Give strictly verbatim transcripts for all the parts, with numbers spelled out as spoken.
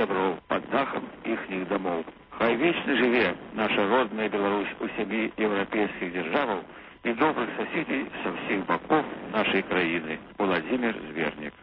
сяброў пад дахам іхніх дамоў. Хай вечна жыве наша родная Беларусь у сям'і еўрапейскіх дзяржаваў и добрых соседей со всех боков нашей краины. Владимир Зверник.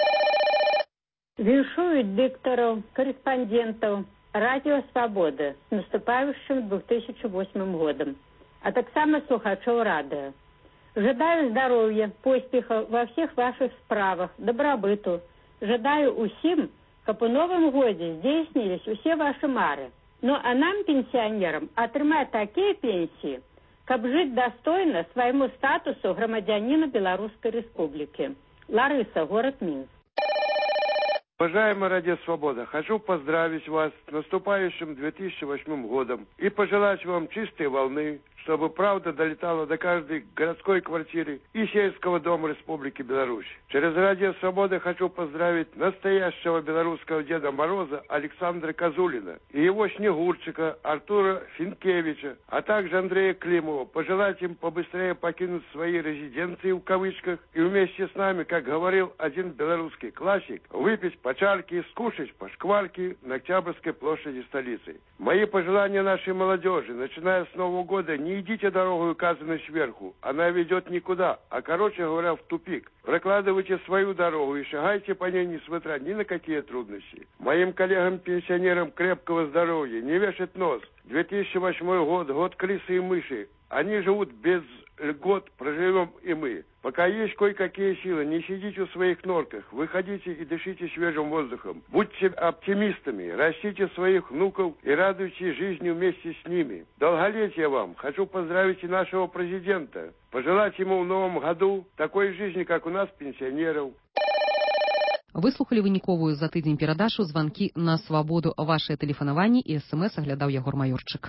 Віншують дикторов, корреспондентов Радио Свобода с наступающим две тысячи восьмым годом, а так само слухачев радио. Жадаю здоровья, поспехов во всех ваших справах, добробыту. Жадаю усім, каб у новым годзе здзейснілись усе ваши мары. Ну а нам, пенсионерам, атрымаць такие пенсии, каб жить достойно своему статусу громадянина Белорусской Республики. Лариса, город Минск. Уважаемая Радио Свобода, хочу поздравить вас с наступающим две тысячи восьмым годом и пожелать вам чистой волны, чтобы правда долетала до каждой городской квартиры и сельского дома Республики Беларусь. Через Радио Свобода хочу поздравить настоящего белорусского Деда Мороза Александра Козулина и его Снегурчика Артура Финкевича, а также Андрея Климова. Пожелать им побыстрее покинуть свои резиденции в кавычках и вместе с нами, как говорил один белорусский классик, выпить по чарке, скушать по шкварке на Октябрьской площади столицы. Мои пожелания нашей молодежи, начиная с Нового года, не идите дорогу, указанной сверху. Она ведет никуда, а, короче говоря, в тупик. Прокладывайте свою дорогу и шагайте по ней, несмотря ни на какие трудности. Моим коллегам-пенсионерам крепкого здоровья, не вешать нос. две тысячи восьмой год, год крысы и мыши. Они живут без льгот, проживем и мы. Пока есть кое-какие силы, не сидите в своих норках, выходите и дышите свежим воздухом. Будьте оптимистами, растите своих внуков и радуйтесь жизни вместе с ними. Долголетия вам! Хочу поздравить и нашего президента. Пожелать ему в новом году такой жизни, как у нас, пенсионеров. Выслухали выніковую за тыдзень перадачу «Звонки на свободу». Ваши тэлефанаванні и смс оглядал Егор Майорчик.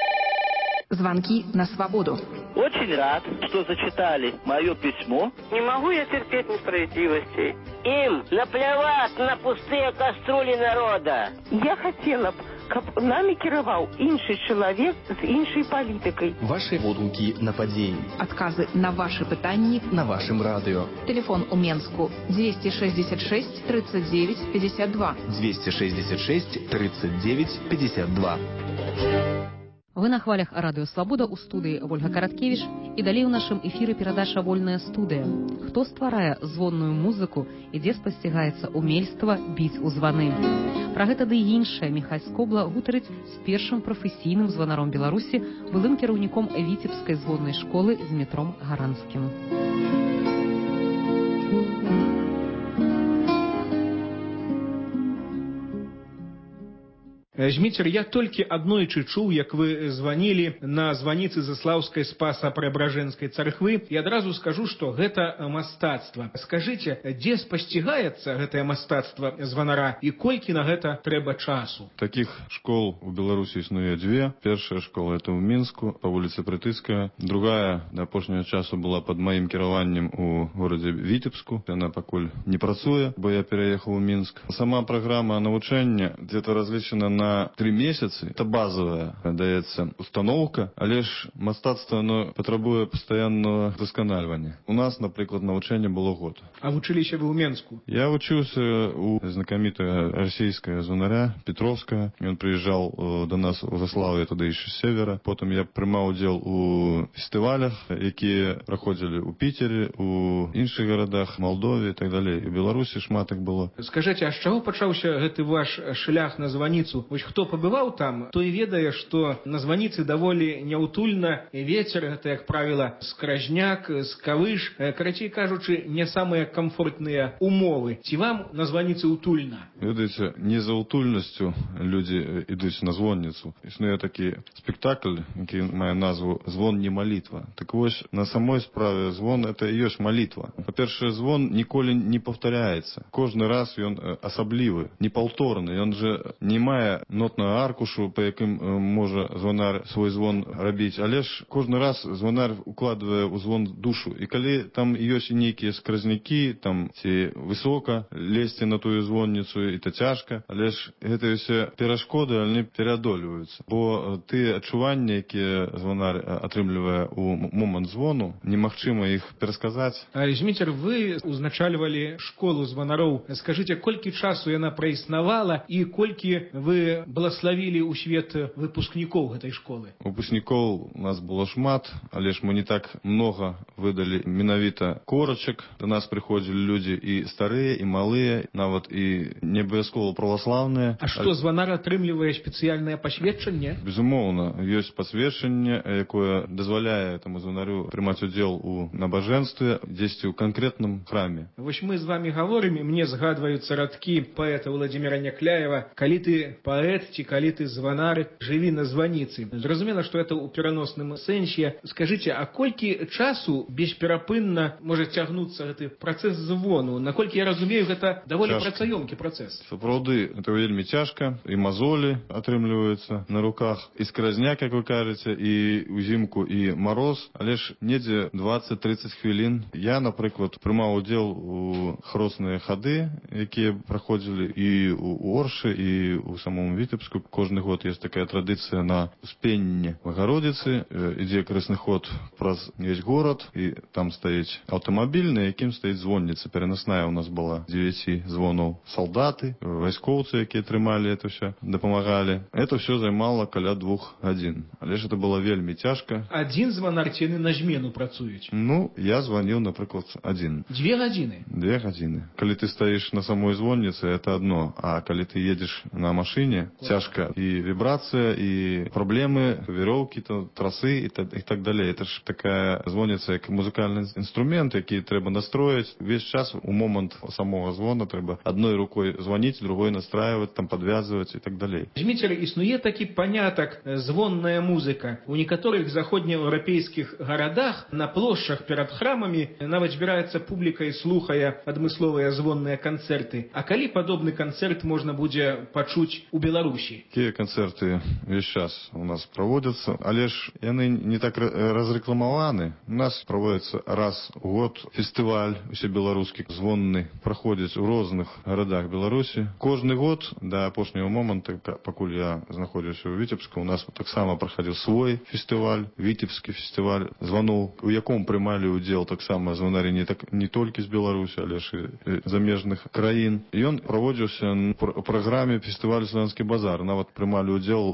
Звонки на свободу. Очень рад, что зачитали мое письмо. Не могу я терпеть несправедливости. Им наплевать на пустые кастрюли народа. Я хотела б, каб нами кіраваў іншы чалавек з іншай палітыкай. Ваши водгукі на падзеі. Отказы на ваши пытанні на вашем радио. Телефон у Менску двести шестьдесят шесть тридцать девять пятьдесят два. двести шестьдесят шесть тридцать девять пятьдесят два. Вы на хвалях Радио Свобода, у студии Ольга Караткевич, и далее в нашем эфире передача «Вольная студия». Кто стварае звонную музыку и где спасцігается умельство бить у званы. Про гэта ды іншае Михай Скобла гутарыць з першым прафесійным званаром Беларусі, былым кіраўніком Віцебскай звоннай школы Змітром Гаранскім. Зміцер, я толькі аднойчы чуў, як вы званілі на званіцы Заслаўскай Спаса-Преображэнскай царквы, і адразу скажу, што гэта мастацтва. Скажыце, дзе спасцігаецца гэтае мастацтва званара і колькі на гэта трэба часу? Такіх школ у Беларусі існуе дзве. Першая школа это ў Мінску, па вуліцы Прытыцкая. Другая да апошняга часу была пад маім кіраваннем у горадзе Віцебску. Яна пакуль не працуе, бо я пераехаў у Мінск. Сама праграма навучання где-то разлічана на на три месяцы. Это базовая, даецца установка, але ж мастацтва оно патрабуе пастаянного досканальвання. У нас, напрыклад, навучанне было год. А вучыліся вы ў Менску? Я вучыўся у знакамітага расійскага звонаря Петровскага. Ён прыязджаў до нас у Заслаўе, тады яшчэ з севера. Потым я прымаў удзел у фестывалях, якія праходзілі ў Піцеры, у іншых гарадах, Малдове і так далей. І ў Беларусі шмат іх было. Скажыце, а з чаго пачаўся гэты ваш шлях на званіцу? Вось хто пабываў там, той ведае, што на званіцы даволі няўтульна, вецер, гэта, як правіла, скражняк, скавыш, карацей кажучы, не самыя камфортныя умовы. Ці вам на званіцы ўтульна? Ведаеце, не за ўтульнасцю людзі ідуць на звонніцу. Існуе такі спектакль, які мае назву «Звон не малітва». Так вось, на самой справе звон это і ёсць малітва. Па-першае, звон ніколі не паўтаряецца. Кожны раз ён асаблівы, непаўторны. Ён же не мае нотную аркушу, па якім можа звонар свой звон рабіць, але ж кожны раз звонар укладвае ў звон душу. І калі там ёсць нейкія скразнякі, там ці высока лезці на тую звонніцу, і то цяжка, але ж гэтыя ўсе перашкоды, яны пераадольваюцца. Бо тыя адчуванні, якія звонар атрымлівае ў момант звону, немагчыма іх перасказаць. Зміцер, вы узначальвалі школу звонароў. Скажыце, колькі часу яна праіснавала і колькі вы блаславілі ў свет выпускнікоў гэтай школы? Выпускнікоў у нас было шмат, але ж мы не так много выдалі менавіта корачак. До нас прыходзілі людзі і старыя, і малыя, нават і не абавязкова праваслаўныя. А што, звонар атрымлівае спецыяльнае пасведчанне? Безумоўна, ёсць пасведчанне, якое дазваляе таму звонарю прымаць удзел у набажэнстве дзесьці ў канкрэтным храме. Вось мы з вамі гаворым, і мне згадваюцца радкі паэта Владзіміра Някляева: «Калі ты паэт ці калі ты звонар, жыві на званіцы». Зразумела, што это ў пераносным сэнсе. Скажыце, а колькі часу бесперапынна можа цягнуцца гэты працэс звону? Наколькі я разумею, гэта даволі працаёмкі працэс. Сапраўды, это вельмі цяжка. І мазолі атрымліваюцца на руках, і скразняк, як вы кажаце, і ўзімку, і мароз. Але ж недзе дваццаць-трыццаць хвілін. Я, напрыклад, прымаў удзел у хросныя хады, якія праходзілі і ў Оршы, і ў самому Вітебску. Кожны год ёсць такая традыцыя на Успенне Богородицы. Ідзе крысны ход праз весь горад, і там стаіць аўтамабіль, на якім стаіць звонніца. Пераносная у нас была дзевяці звонаў. Салдаты, вайскоўцы, якія трымалі это ўсё, дапамагалі. Это ўсё займала каля двух гадзін. Але ж это было вельмі цяжка. Адзін звонар ці яны на змену працуюць? Ну, я званіў, напрыклад, адзін. Дзве гадзіны? Две гадзіны. Калі ты стаіш на самой звонніцы, это одно. А калі ты едзеш на машыне, цяжка. І вібрацыя, і праблемы, віроўкі, то трасы і так, і так далей. Это ж такая звонніца, як музыкальны інструмент, які трэба настроіць. Весь час у момант самого звона трэба адной рукой звоніць, другой настраивать, там подвязывать и так далее. Зміцер, існуе такі панятак звонная музыка. У некаторых заходнееўрапейскіх гарадах на плошчах перад храмамі нават збіраецца публіка і слухае адмысловыя звонныя канцэрты. А калі падобны канцэрт можна будзе пачуць у Беларусі? Такія канцэрты весь час у нас праводзяцца, але ж яны не так разрэкламаваны. У нас праводзіцца раз у год фестываль усебеларускі звонны, праходзіць у розных гарадах Беларусі. Кожны год да апошняго моманту, пакуль я знаходзіўся ў Віцебску, у нас таксама праходзіў свой фестываль, Віцебскі фестываль званоў, у яком прымалі ўдзел таксама звонары не, так, не толькі з Беларусі, але ж і замежных краін. Ён праводзіўся ў праграме фестывалю «Славянскі базар». Нават прымалі ўдзел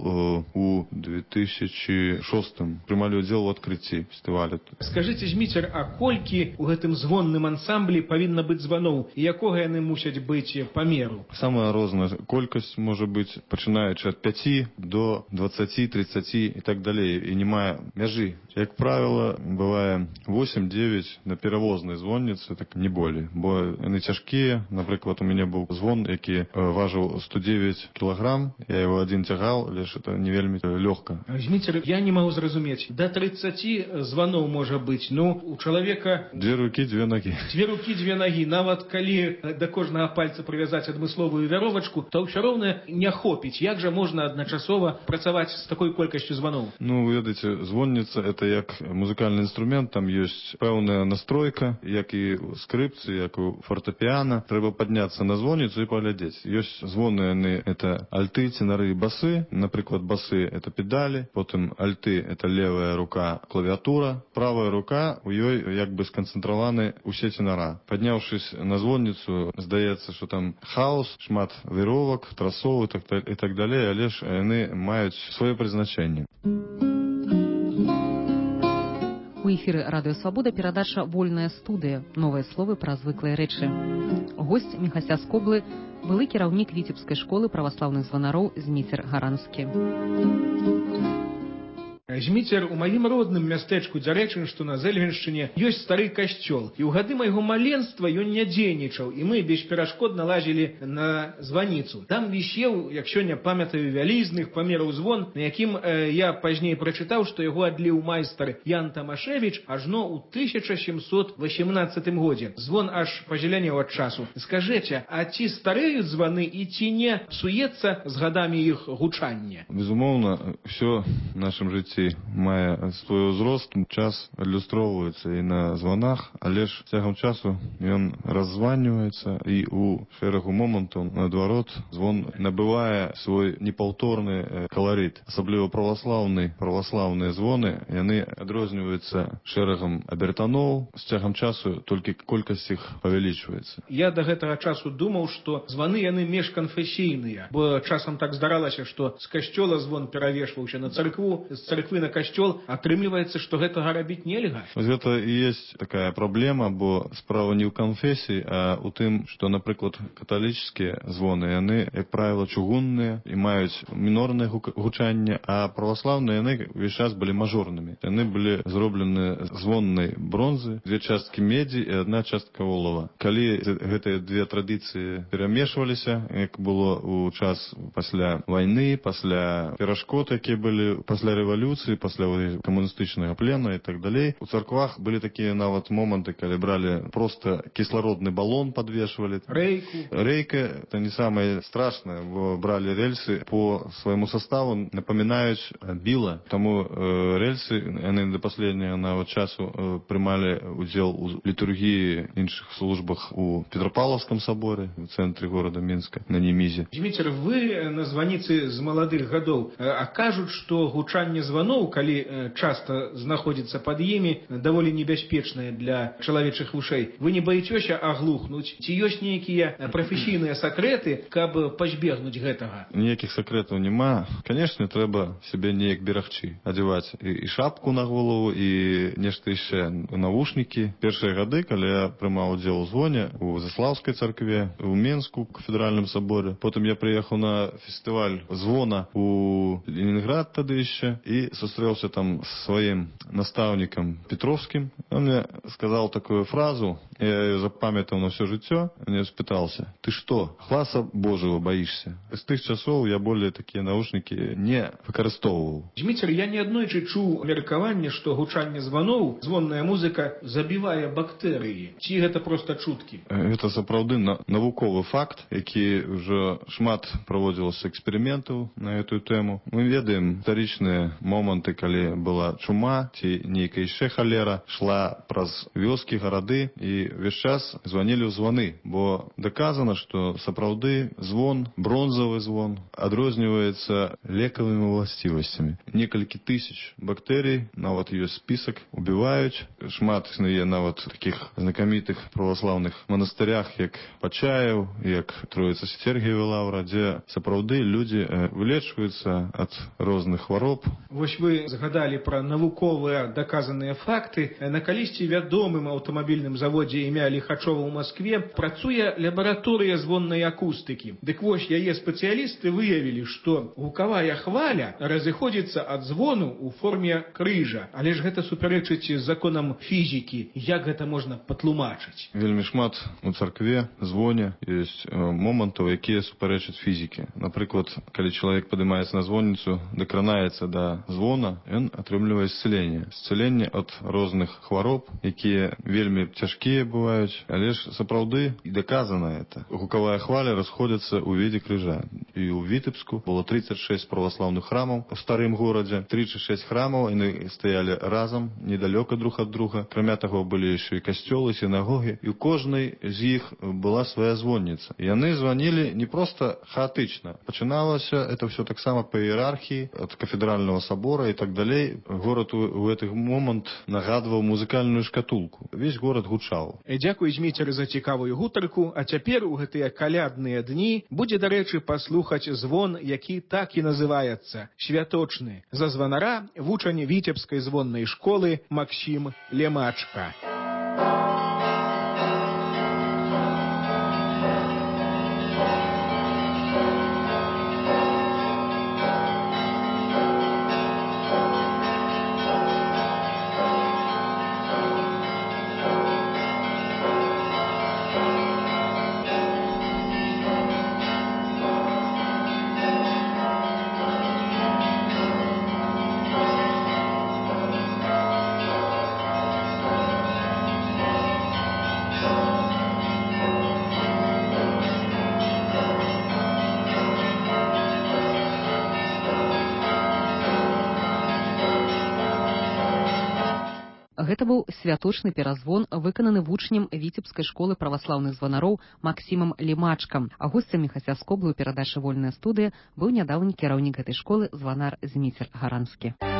у две тысячи шостым. Прымалі ўдзел у адкрыцці фестываля. Скажыце, Зміцер, а колькі ў гэтым звонным ансамблі павінна быць званоў? І якога яны мусяць быць памеру? Самая розная колькасць можа быць, пачынаючы ад пяці до дваццаці, трыццаці і так далей. І не мае мяжы. Як правіла, бывае восемь-девять на перавознай звонніцы, так не болей. Бо яны цяжкія. Напрыклад, у мяне быў звон, які важыў сто девять кілаграм. Я его один цягал, але ж это не вельмі лёгка. Зміцер, я не магу зразумець. Да трыццаці званоў можа быць. Ну, у чалавека... Две рукі, две нагі. Две рукі, две нагі. Нават калі да кожнага пальца прывязаць адмысловую вяровачку, то ўсё роўна не хопіць. Як жа можна адначасова працаваць з такой колькасцю званоў? Ну, вы ведаеце, звонніца — это як музыкальны інструмент, там ёсць пэўная настройка, як і ў скрыпцы, як у фортэпіана. Трэба падняцца на звонніцу і паглядзець. Ёсць звоны, яны — это альты, ценары і басы. Напрыклад, басы — это педалі, потым альты — это левая рука, клавіатура, правая рука, у ёй як бы сканцэнтраваны ўсе ценара. Падняўшись на звонніцу, здаецца, што там хаос, шмат віровак, трасоў і так, і так далей, але ж яны маюць сваё прызначэнне. У эфіры Радыё Свабода перадача «Вольная студыя». Новыя словы пра звыклыя рэчы. Госць Міхася Скоблы, былы кіраўнік Віцебскай школы праваслаўных званароў Зміцер Гаранскі. Зміцер, у маім родным мястэчку Дзярэчын, што на Зэльвеншчыне, ёсць стары касцёл. І ў гады майго маленства ён не дзейнічаў, і мы бесперашкодна лазілі на званіцу. Там вісеў, як сёння памятаю, вялізных памераў звон, на якім э, я пазней прачытаў, што яго адліў майстар Ян Тамашевіч ажно ў тысяча сямсот васемнаццатым годзе. Звон аж пазелянеў ад часу. Скажэце, а ці стареюць званы і ці не псуецца з гадамі іх гучанне? Безумоўна, ўсё в нашым жыцці мае свой узрост, час адлюстроўваецца і на званах, але ж цягам часу ён раззваньваецца і ў шэрагу момантаў, наадварот, звон набывае свой непаўторны каларыт. Асабліва праваслаўны, праваслаўныя звоны, яны адрозніваюцца шэрагам абертаноў, з цягам часу толькі колькасць іх павялічваецца. Я да гэтага часу думаў, што званы яны межканфесійныя, бо часам так здаралася, што з касцёла звон перавешваўся на царкву, з царквы на касцёл, атрымліваецца, што гэтага рабіць нельга. Вось гэта і ёсць такая праблема, бо справа не ў канфесіі, а ў тым, што, напрыклад, каталічскія звоны, яны, як правіла, чугунныя і маюць мінорнае гучанне, а праваслаўныя яны ўвесь час былі мажорнымі. Яны былі зроблены звоннай бронзы, дзве часткі медзі і адна частка олава. Калі гэтыя две традыцыі перамешваліся, як было ў час пасля вайны, пасля перашкод, якія былі пасля рэвалюцыі, пасля камуністычнага плена і так далей. У царквах былі такія нават моманты, калі бралі проста кіслародны балон, падвешвалі. Рэйку. Рэйка — это не самае страшнае, бо бралі рэльсы по свайму составу, напамінаюць біла. Таму э, рэльсы, яны да паследняга нават часу э, прымалі удзел у літургіі іншых службах у Петропавловском соборе, в цэнтры горада Мінска, на Немізе. Зміцер, вы на званіцы з маладых гадоў, а кажуць, што гучанне званоў, калі часта знаходзіцца пад імі, даволі небяспечнае для чалавечых вушэй. Вы не баіцёся аглухнуць? Ці ёсць нейкія прафесійныя сакрэты, каб пазбегнуць гэтага? Ніякіх сакрэтаў няма. Канешне, трэба сябе неяк берагчы. Адзяваць і, і шапку на голову, і нешта яшчэ, навушнікі. Першыя гады, калі я прымаў удзел у звоне у Заслаўскай царкве, у Менску, у кафедральным соборе. Потым я прыехаў на фестываль звона у Ленінград тады яшчэ і сустрэўся там з сваім настаўнікам Петровскім. Он мне сказал такую фразу, я ее запамятал на все жыццё. Мне спытался: ты что, гласа Божьего боишься? З тых часоў я более такія навушнікі не выкарыстоўваў. Зміцер, я неаднойчы чуў меркаванне, што гучанне званоў, звонная музыка забівае бактэрыі. Ці гэта проста чуткі? Гэта сапраўды навуковы факт, які ўжо шмат праводзілася эксперыментаў на гэтую тэму. Мы ведаем гістарычныя моманты, калі была чума ці нейкая яшчэ халера, шла праз вёскі, гарады, і ўвесь час званілі ў званы, бо даказана, што сапраўды звон, бронзавы звон, адрозніваецца лекавымі ўласцівасцямі. Некалькі тысяч бактэрый, нават ёсць спісак, убіваюць. Шмат існуе нават такіх знакамітых праваслаўных манастырях, як Пачаеў, як Троіца Сергіева лаўра, дзе сапраўды людзі вылечваюцца ад розных хвароб. Вось вы згадалі пра навуковыя даказаныя факты. На калісьці вядомым аўтамабільным заводзе імя Ліхачова ў Маскве працуе лабараторыя звоннай акустыкі. Дык вось яе спецыялісты выявілі, што гукавая хваля разыходзіцца ад звону ў форме крыжа. Але ж гэта супярэчыць законам фізікі. Як гэта можна патлумачыць? Вельмі шмат у царкве, звоне ёсць момантаў, якія супярэчаць фізікі. Напрыклад, калі чалавек падымаецца на звонніцу, дакранаецца да звона, ён атрымлівае исцеленне. Исцеленне ад розных хвароб, якія вельмі цяжкія бываюць, але ж сапраўды і даказана это. Гукавая хваля расходзіцца ў виде крыжа. І ў Вітебску было тридцать шесть праваслаўных храмаў у старым горадзе. тридцать шесть храмаў, яны стаялі разам, недалёка друг ад друга. Акрамя таго, былі яшчэ і касцёлы, сінагогі, і ў кожнай з іх была свая звонніца. Яны званілі не проста хаатычна. Пачыналася это все таксама па іерархіі, ад кафедрального собора і так далей. Горад у, у гэтых момант нагадваў музыкальную шкатулку. Весь горад гучаў. Дзякуй, Зміцер, за цікавую гутарку. А цяпер у гэтыя калядныя дні будзе, дарэчы, паслухаць звон, які так і называецца — святочны. За званара вучань Віцебскай звоннай школы Максім Лемачка. Гэта быў святочны перазвон, выкананы вучнем віцебскай школы праваслаўных званароў Максімам Лімачкам. А госцямі хасцяскоблы ў перадачы «Вольная студыя» быў нядаўні кіраўнік гэтай школы званар Зміцер Гаранскі.